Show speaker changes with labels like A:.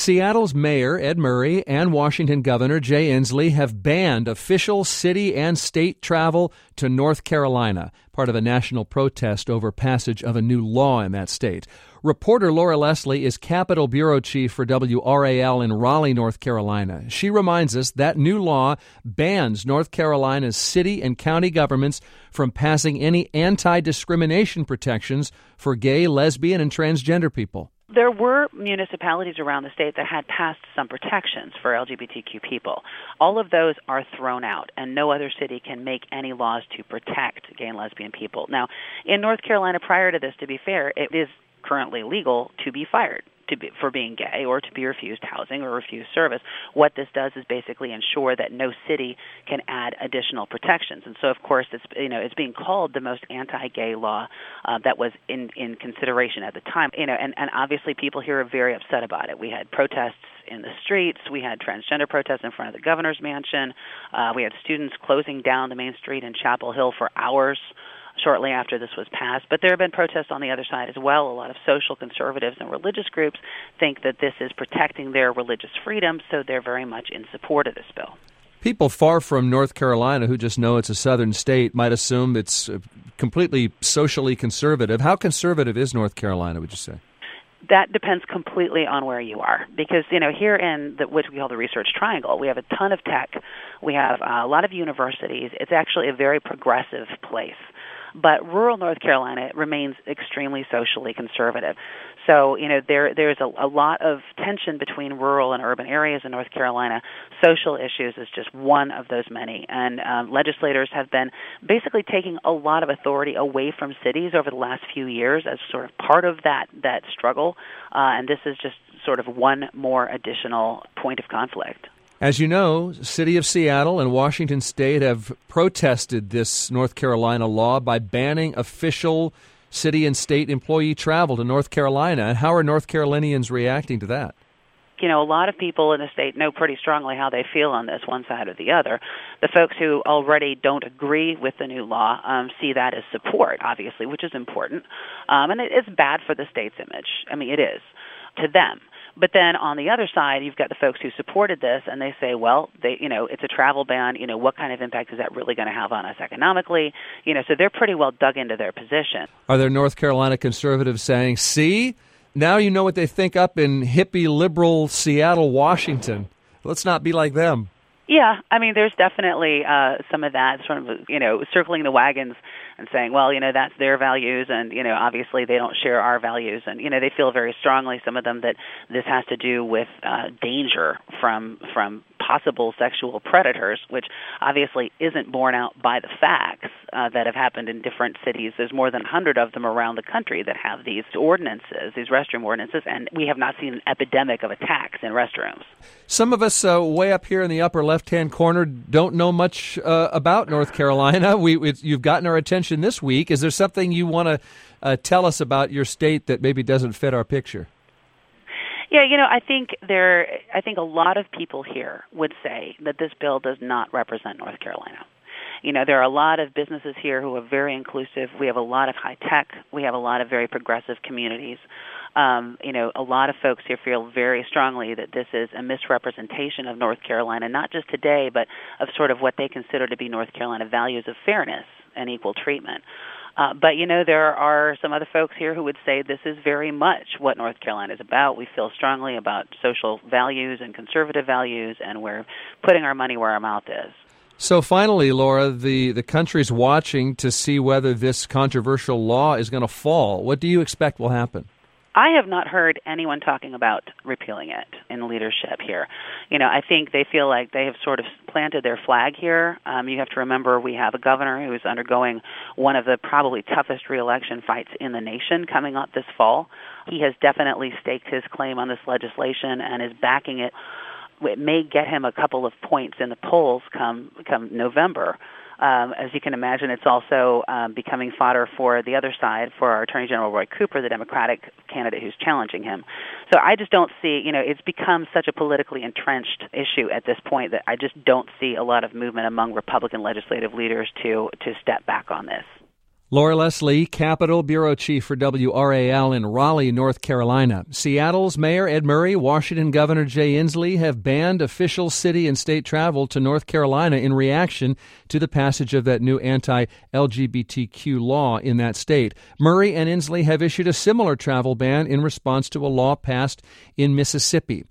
A: Seattle's Mayor Ed Murray and Washington Governor Jay Inslee have banned official city and state travel to North Carolina, part of a national protest over passage of a new law in that state. Reporter Laura Leslie is Capitol Bureau Chief for WRAL in Raleigh, North Carolina. She reminds us that new law bans North Carolina's city and county governments from passing any anti-discrimination protections for gay, lesbian, and transgender people.
B: There were municipalities around the state that had passed some protections for LGBTQ people. All of those are thrown out, and no other city can make any laws to protect gay and lesbian people. Now, in North Carolina, prior to this, to be fair, it is currently legal to be fired for being gay or to be refused housing or refused service. What this does is basically ensure that no city can add additional protections. And so, of course, it's being called the most anti-gay law that was in consideration at the time. And obviously people here are very upset about it. We had protests in the streets. We had transgender protests in front of the governor's mansion. We had students closing down the main street in Chapel Hill for hours shortly after this was passed. But there have been protests on the other side as well. A lot of social conservatives and religious groups think that this is protecting their religious freedom, so they're very much in support of this bill.
A: People far from North Carolina who just know it's a southern state might assume it's completely socially conservative. How conservative is North Carolina, would you say?
B: That depends completely on where you are, because here in what we call the Research Triangle, we have a ton of tech, we have a lot of universities. It's actually a very progressive place. But rural North Carolina remains extremely socially conservative. So, there's a lot of tension between rural and urban areas in North Carolina. Social issues is just one of those many. And legislators have been basically taking a lot of authority away from cities over the last few years as sort of part of that struggle. And this is just sort of one more additional point of conflict.
A: As you know, City of Seattle and Washington State have protested this North Carolina law by banning official city and state employee travel to North Carolina. How are North Carolinians reacting to that?
B: A lot of people in the state know pretty strongly how they feel on this, one side or the other. The folks who already don't agree with the new law see that as support, obviously, which is important. And it's bad for the state's image. I mean, it is to them. But then on the other side, you've got the folks who supported this, and they say, well, it's a travel ban. What kind of impact is that really going to have on us economically? So they're pretty well dug into their position.
A: Are there North Carolina conservatives saying, see, now you know what they think up in hippie liberal Seattle, Washington. Let's not be like them.
B: Yeah, I mean, there's definitely some of that sort of, circling the wagons and saying, well, that's their values, and, obviously they don't share our values, and, they feel very strongly, some of them, that this has to do with danger from possible sexual predators, which obviously isn't borne out by the facts that have happened in different cities. There's more than 100 of them around the country that have these ordinances, these restroom ordinances, and we have not seen an epidemic of attacks in restrooms.
A: Some of us way up here in the upper left-hand corner don't know much about North Carolina. You've gotten our attention this week. Is there something you want to tell us about your state that maybe doesn't fit our picture?
B: Yeah, I think a lot of people here would say that this bill does not represent North Carolina. There are a lot of businesses here who are very inclusive. We have a lot of high tech. We have a lot of very progressive communities. A lot of folks here feel very strongly that this is a misrepresentation of North Carolina, not just today, but of sort of what they consider to be North Carolina values of fairness and equal treatment. But there are some other folks here who would say this is very much what North Carolina is about. We feel strongly about social values and conservative values, and we're putting our money where our mouth is.
A: So finally, Laura, the country's watching to see whether this controversial law is going to fall. What do you expect will happen?
B: I have not heard anyone talking about repealing it in leadership here. I think they feel like they have sort of planted their flag here. You have to remember we have a governor who is undergoing one of the probably toughest re-election fights in the nation coming up this fall. He has definitely staked his claim on this legislation and is backing it. It may get him a couple of points in the polls come November. As you can imagine, it's also becoming fodder for the other side, for our Attorney General Roy Cooper, the Democratic candidate who's challenging him. So I just don't see, it's become such a politically entrenched issue at this point that I just don't see a lot of movement among Republican legislative leaders to step back on this.
A: Laura Leslie, Capitol Bureau Chief for WRAL in Raleigh, North Carolina. Seattle's Mayor Ed Murray, Washington Governor Jay Inslee have banned official city and state travel to North Carolina in reaction to the passage of that new anti-LGBTQ law in that state. Murray and Inslee have issued a similar travel ban in response to a law passed in Mississippi.